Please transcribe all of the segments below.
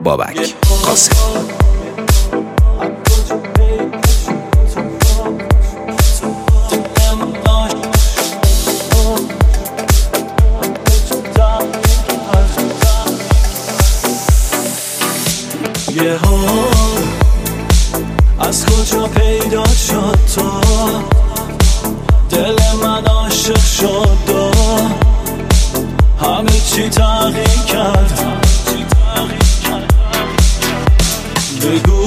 بابک قاسم. یه حال از کجا پیدا شد تو، دل من عاشق شد و همه چی تغییر کرد. بگو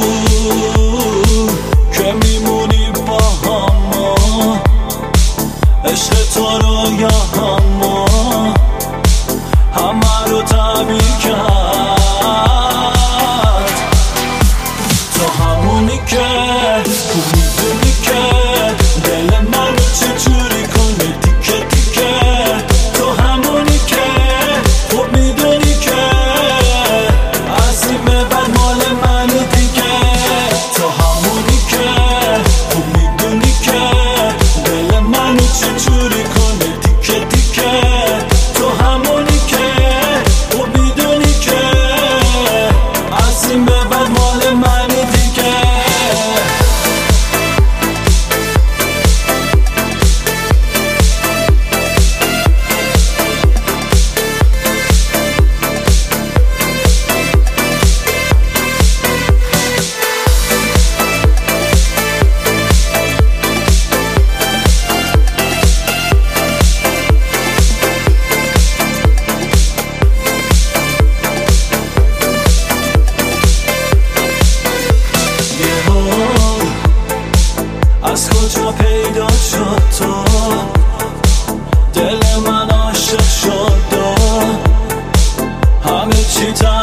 که میمونی با هم، عشق تو رو یا همه رو تعبیر کرد. تو همونی که خوب میدونی که دل منو چجوری کنی تیکه تیکه. تو همونی که خوب میدونی که از این به بعد مال منو دیگه. تو همونی که خوب میدونی که دل منو چجوری کنی تیکه تیکه. تو همونی که خوب میدونی که از این به بعد مال منو دیگه. از کجا پیدا شد تو، دل من عاشق شد و همه چی